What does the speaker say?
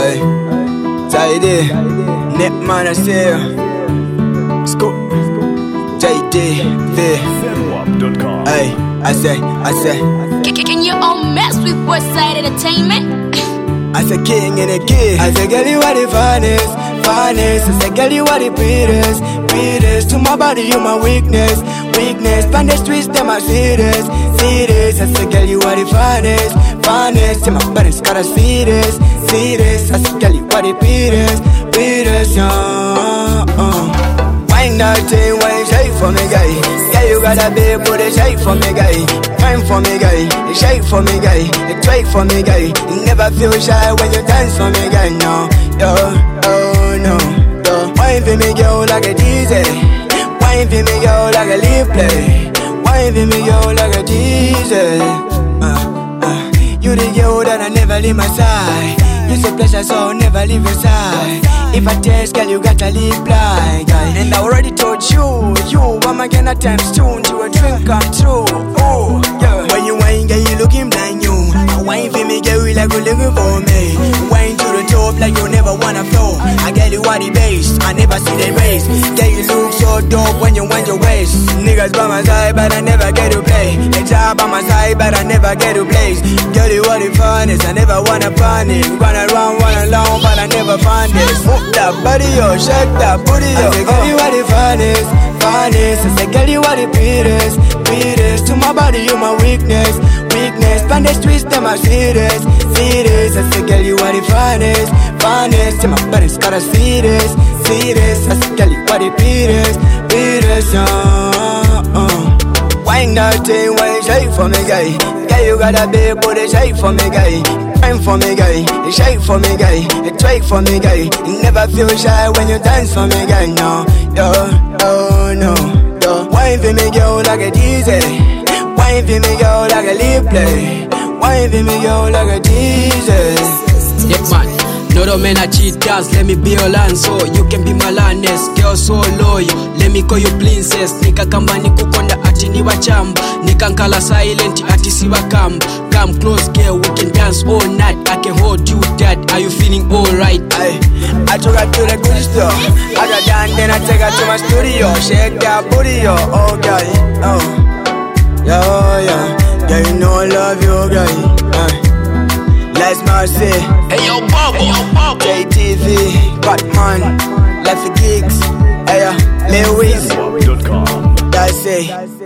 Hey, Tidy, Nip Man, I say, Scoop, JD, V. Hey, I say. Can you all mess with Westside Entertainment? I say king and a kid. I say, girl, you are the finest. I say, girl, you are the prettiest. To my body, you my weakness. Pan the streets, them I see this. I say, girl, you are the finest. To my body's gotta see this. I say, girl, you are the prettiest, Wine that thing, wine shake for me, guy. Girl, you got a big booty, shake for me, guy. Time for me, guy. Shake for me, guy. Twerk for me, guy. You never feel shy when you dance for me, guy. No. Wine for me, girl, like a DJ. Wine for me, girl, like a lead play. Wine for me, girl, like a DJ. You the girl that I never leave my side. You say pleasure, so I'll never leave your side. If I taste, girl, you gotta leave blind, guy. And I already told you, I'm again at times tuned. You a dream come true, oh, yeah. When you wine, girl, you looking blind, you. Wine for me, girl, you like you looking for me. Wine to the top like you never wanna flow. I get you what the bass, I never see the race. Girl, you look so dope when you want your waist. Niggas by my side, but I never get to play. A job by my side, but I never get to blaze. Girl, you are the funnest, I never wanna punish. Run around, run along, but I never find this. Move that body, yo, shake that booty, yo. I say, girl, you are the finest. I say, girl, you are the prettiest. To my body, you my weakness. Pan the streets, them I see this. I say, girl, you are the finest. To my body's gotta see this. I say, girl, you are the prettiest, Wine that thing, wine shake for me, guy. Girl, you got a big booty, shake for me, guy. Time for me, guy. Shake for me, guy. Twerk for me, guy. You never feel shy when you dance for me, guy. No. Wine for me, girl, like a DJ. Wine for me, girl, like a lead play. Wine for me, girl, like a DJ. Yep, man. No, the men are cheaters, let me be your land. So you can be my landess, girl so loyal. Let me call you princess. Nika kamba ni kukonda ati ni wachamba. Nika nkala silent ati si wakamba. Come close, girl, we can dance all night. I can hold you tight, are you feeling alright? I took her to the good store. I got done, then I take her to my studio. Shake that booty, yo, oh, girl, yeah. Girl, you know I love you, girl, Let's Marcy. Hey yo, Bobo. JTV, Batman, Left the Gigs. Hey yo, Lewis. That's it.